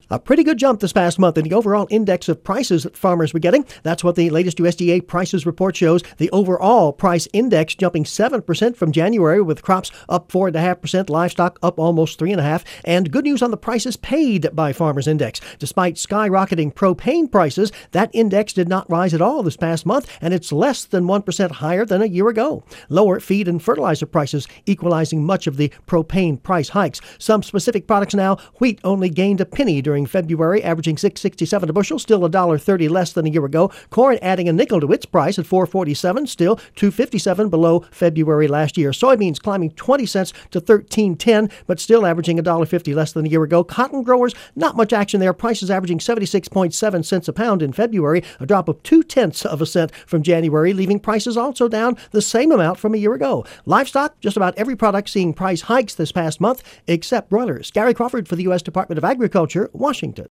A pretty good jump this past month in the overall index of prices that farmers were getting. That's what the latest USDA prices report shows. The overall price index jumping 7% from January, with crops up 4.5%, livestock up almost 3.5%, and good news on the prices paid by farmers index. Despite skyrocketing propane prices, that index did not rise at all this past month, and it's less than 1% higher than a year ago. Lower feed and fertilizer prices equalizing much of the propane price hikes. Some specific products now: wheat only gained a penny during February, averaging $6.67 a bushel, still $1.30 less than a year ago. Corn adding a nickel to its price at $4.47, still $2.57 below February last year. Soybeans climbing 20 cents to $13.10, but still averaging $1.50 less than a year ago. Cotton growers, not much action there. Prices averaging 76.7 cents a pound in February, a drop of 0.2 of a cent from January, leaving prices also down the same amount from a year ago. Livestock, just about every product seeing price hikes this past month, except broilers. Gary Crawford for the U.S. Department of Agriculture, Washington.